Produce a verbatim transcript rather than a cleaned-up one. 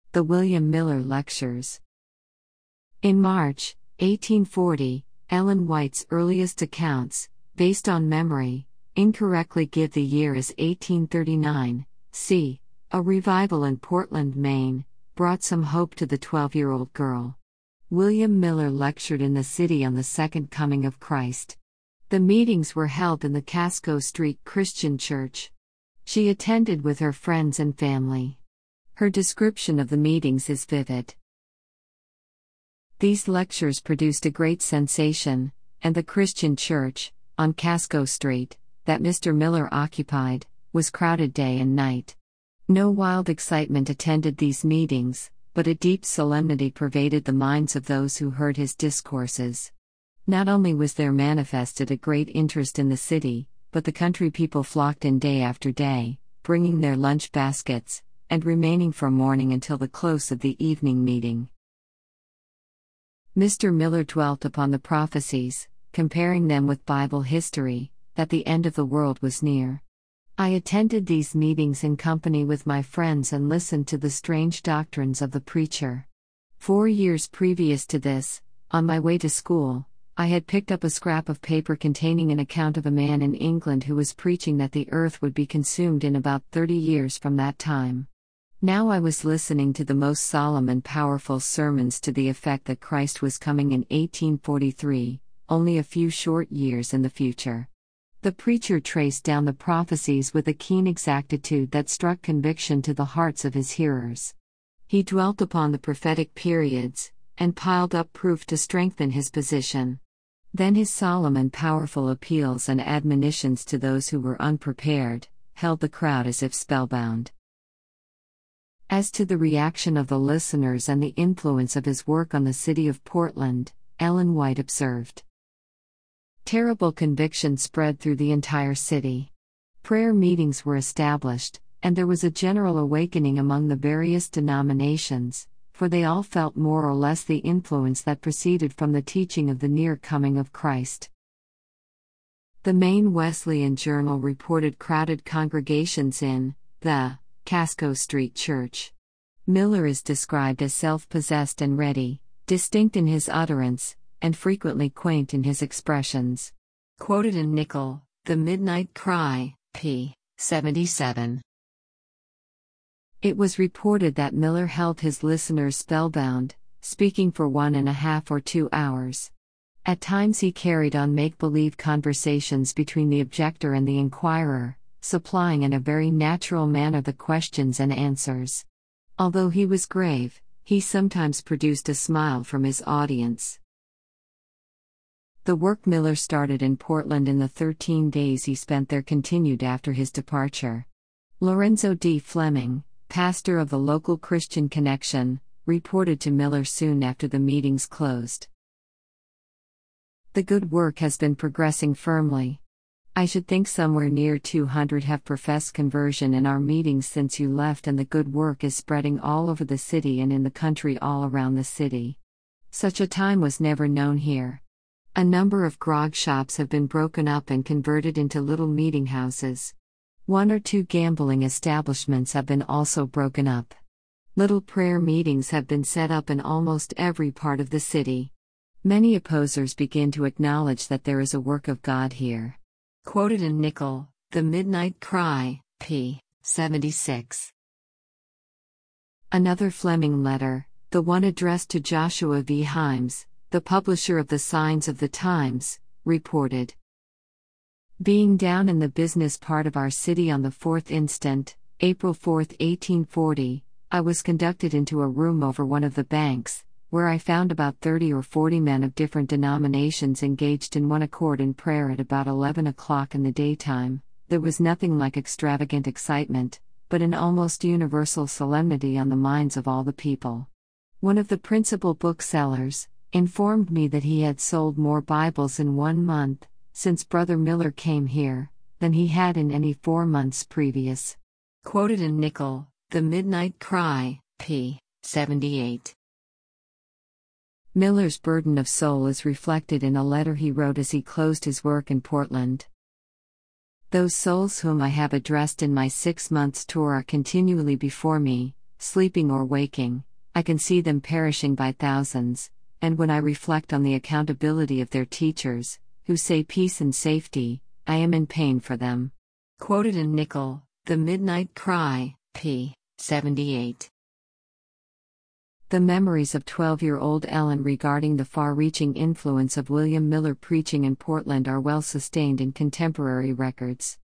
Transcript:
The William Miller Lectures. In March, eighteen forty, Ellen White's earliest accounts, based on memory, incorrectly give the year as eighteen thirty-nine. C. A revival in Portland, Maine, brought some hope to the twelve-year-old girl. William Miller lectured in the city on the Second Coming of Christ. The meetings were held in the Casco Street Christian Church. She attended with her friends and family. Her description of the meetings is vivid. These lectures produced a great sensation, and the Christian church, on Casco Street, that Mister Miller occupied, was crowded day and night. No wild excitement attended these meetings, but a deep solemnity pervaded the minds of those who heard his discourses. Not only was there manifested a great interest in the city, but the country people flocked in day after day, bringing their lunch baskets, and remaining from morning until the close of the evening meeting. Mister Miller dwelt upon the prophecies, comparing them with Bible history, that the end of the world was near. I attended these meetings in company with my friends and listened to the strange doctrines of the preacher. Four years previous to this, on my way to school, I had picked up a scrap of paper containing an account of a man in England who was preaching that the earth would be consumed in about thirty years from that time. Now I was listening to the most solemn and powerful sermons to the effect that Christ was coming in eighteen forty-three, only a few short years in the future. The preacher traced down the prophecies with a keen exactitude that struck conviction to the hearts of his hearers. He dwelt upon the prophetic periods, and piled up proof to strengthen his position. Then his solemn and powerful appeals and admonitions to those who were unprepared, held the crowd as if spellbound. As to the reaction of the listeners and the influence of his work on the city of Portland, Ellen White observed. Terrible conviction spread through the entire city. Prayer meetings were established, and there was a general awakening among the various denominations, for they all felt more or less the influence that proceeded from the teaching of the near coming of Christ. The Maine Wesleyan Journal reported crowded congregations in the Casco Street Church. Miller is described as self-possessed and ready, distinct in his utterance, and frequently quaint in his expressions. Quoted in Nickel, The Midnight Cry, p. seventy-seven. It was reported that Miller held his listeners spellbound, speaking for one and a half or two hours. At times he carried on make-believe conversations between the objector and the inquirer, supplying in a very natural manner the questions and answers. Although he was grave, he sometimes produced a smile from his audience. The work Miller started in Portland in the thirteen days he spent there continued after his departure. Lorenzo D. Fleming, pastor of the local Christian Connection, reported to Miller soon after the meetings closed. The good work has been progressing firmly. I should think somewhere near two hundred have professed conversion in our meetings since you left, and the good work is spreading all over the city and in the country all around the city. Such a time was never known here. A number of grog shops have been broken up and converted into little meeting houses. One or two gambling establishments have been also broken up. Little prayer meetings have been set up in almost every part of the city. Many opposers begin to acknowledge that there is a work of God here. Quoted in Nickel, The Midnight Cry, p. seventy-six. Another Fleming letter, the one addressed to Joshua V. Himes, the publisher of the Signs of the Times, reported. Being down in the business part of our city on the fourth instant, April fourth, eighteen forty, I was conducted into a room over one of the banks, where I found about thirty or forty men of different denominations engaged in one accord in prayer at about eleven o'clock in the daytime. There was nothing like extravagant excitement, but an almost universal solemnity on the minds of all the people. One of the principal booksellers informed me that he had sold more Bibles in one month, since Brother Miller came here, than he had in any four months previous. Quoted in Nickel, The Midnight Cry, p. seventy-eight. Miller's burden of soul is reflected in a letter he wrote as he closed his work in Portland. Those souls whom I have addressed in my six months' tour are continually before me, sleeping or waking, I can see them perishing by thousands, and when I reflect on the accountability of their teachers, who say peace and safety, I am in pain for them. Quoted in Nickel, The Midnight Cry, p. seventy-eight. The memories of twelve-year-old Ellen regarding the far-reaching influence of William Miller preaching in Portland are well sustained in contemporary records.